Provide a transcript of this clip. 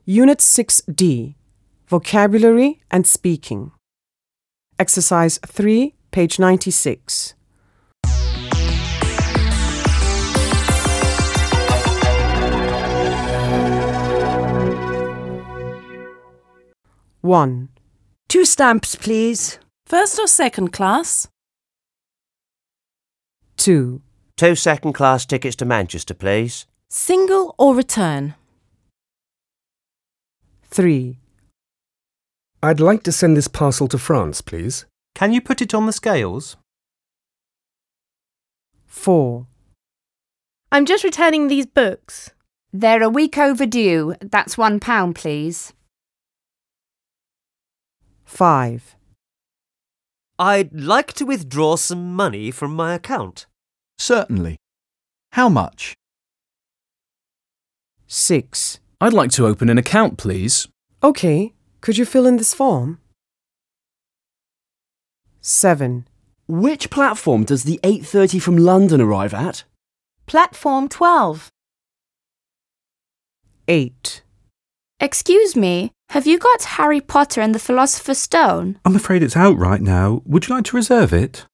Unit 6D, Vocabulary and Speaking. Exercise 3, page 96. One, 2 stamps, please. First or second class? 2, 2 second-class tickets to Manchester, please. Single or return? 3, I'd like to send this parcel to France, please. Can you put it on the scales? 4, I'm just returning these books. They're a week overdue. That's £1, please. 5, I'd like to withdraw some money from my account. Certainly. How much? 6. I'd like to open an account, please. Okay, could you fill in this form? 7, Which platform does the 8:30 from London arrive at? Platform 12. 8, Excuse me, have you got Harry Potter and the Philosopher's Stone? I'm afraid it's out right now. Would you like to reserve it?